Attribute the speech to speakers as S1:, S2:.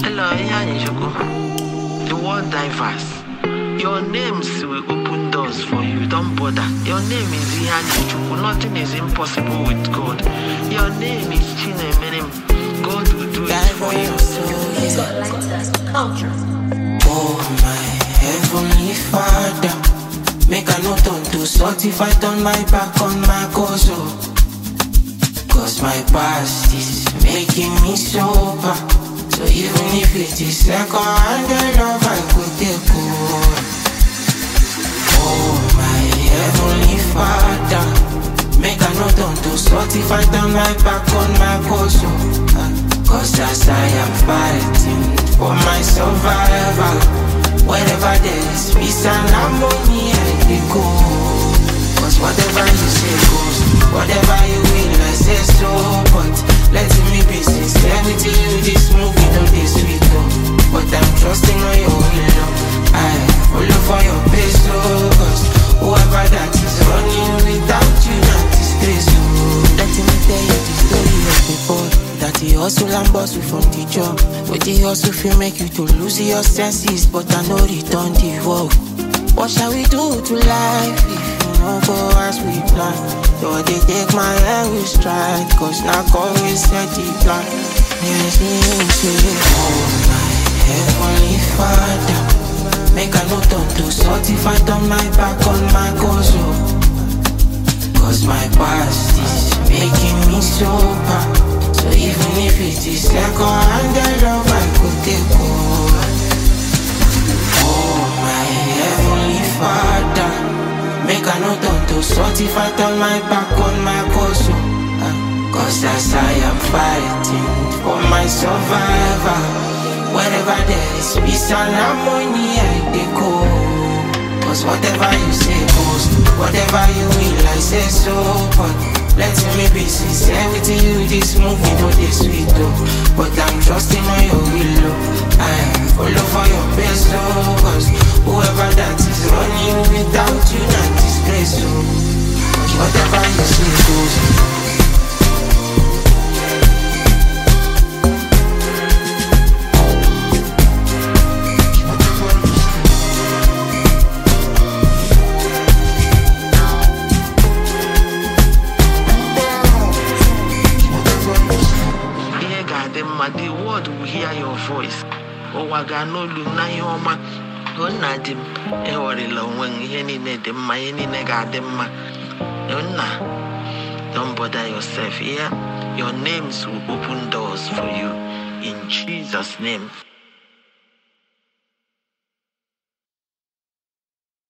S1: Hello, the word diverse. Your names will open doors for you. Don't bother. Your name is Iyanjuku. Nothing is impossible with God. Your name is Chinemerem. God will do it for you.
S2: Oh my heavenly Father, make a note on to sort if I turn my back on my cause. Cause my past is making me sober. So even if it is like a hundred love I could take over. Oh my heavenly Father, make a note on to sort if I turn my back on my cause. Cause as I am fighting for my survival, wherever there is peace and harmony I dey go. Cause whatever you say goes, whatever you will I say so. But let me be sincere with you, this movie don't be sweet though. But I'm trusting on your will, I follow for your pace. Cause whoever that is running without you, not disgrace. Let me tell you the story of the boy that he hustle and bustle from the job. With the hustle feel make you to lose your senses, but I know return the work. What shall we do to life if you don't go as we plan? So they take my hand with stride, cause now God will set the plan. Yes, he say, oh my heavenly Father, make a note on to sort if I turn my back on my cause. Cause my past is making me sober. So even if it is like a hundred love I could take over. Oh my heavenly Father, make a note on to sort if I turn my back on my cause. Cause as I am fighting for my survival, wherever there is peace and harmony I dey go. Cause whatever you say goes, whatever you will I say so. But let me be sincere with you, this movie no dey sweet though. But I'm trusting on your will, I follow for your best. Cause whoever that is running without you, not disgrace. Cause whatever you say goes.
S1: The word will hear your voice. Oh, Wagano Luna Yoma, Onadim, Eorilla, when any nedim, my any negadema. Don't bother yourself here. Your names will open doors for you in Jesus' name.